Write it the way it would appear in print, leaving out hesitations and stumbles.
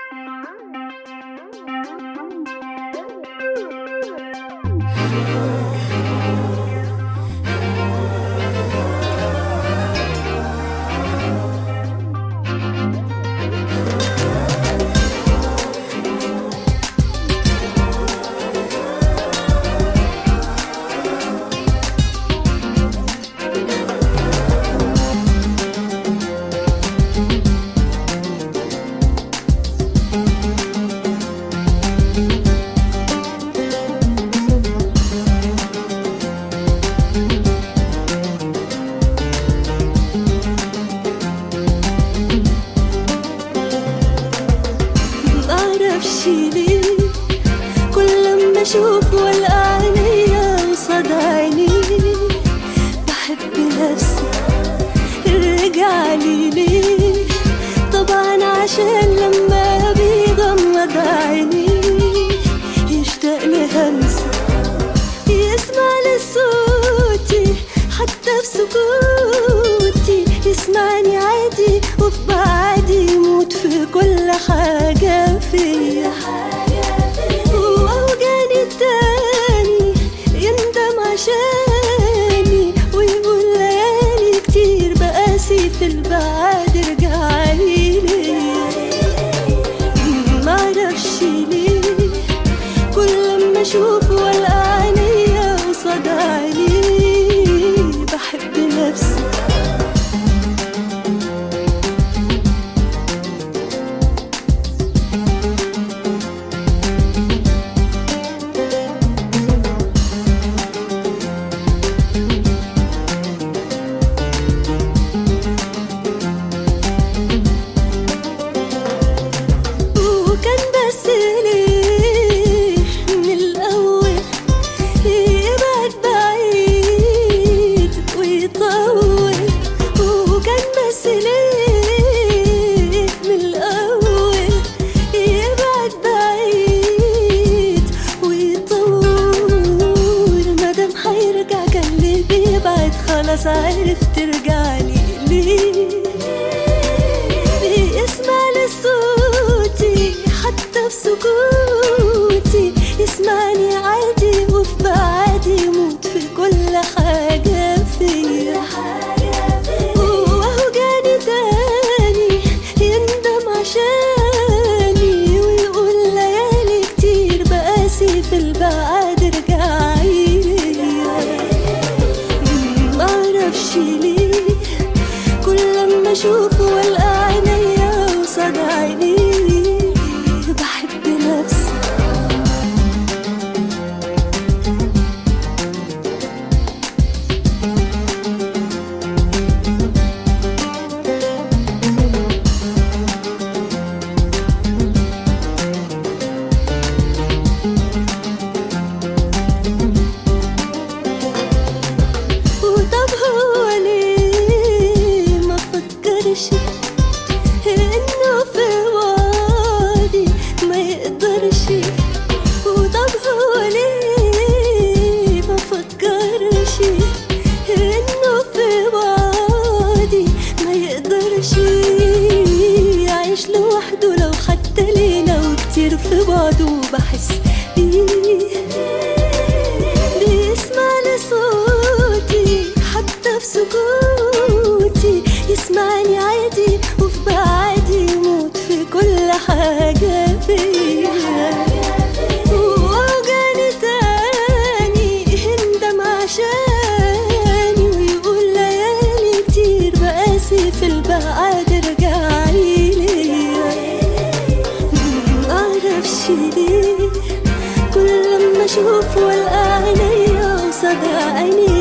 أشوف والقى عينيا قصاد عيني بحب نفسي رجعلي ليه طبعا عشان لما بيغمض عيني يشتاق لهمسة يسمع لصوتي حتى في سكوتي يسمعني عادي وفي بعدي يموت في كل حاجة فيا تاني يندم عشاني ويقول ليالي كتير بقاسي في البعد رجعلي ليه معرفش ليه كل لما اشوف والقى عينيا قصاد عيني بحب نفسي خلاص عرفت ترجعلي ليه بيسمع لصوتي حتى في سكوتي يسمعني عادي وفي بعدي يموت في كل حاجة فيا وهو جاني تاني يندم عشاني ويقول ليالي كتير بقاسي في البعد رجعلي ليه كل لما اشوف والقى عينيا قصاد عيني بحب نفسي إنه في وادي ما يقدرش وطب هو ليه ما فكرش إنه في وادي ما يقدرش يعيش لوحده لو حتى ليلة وكتير في بعده بحس بيه بيسمع لصوتي حتى في سكوتي يسمعني عادي وفي بعدي يموت في كل حاجة فيا وجاني تاني يندم عشاني ويقول ليالي كتير بقاسي في البعد رجعلي ليه معرفش ليه كل لما اشوف والقى عينيا قصاد عيني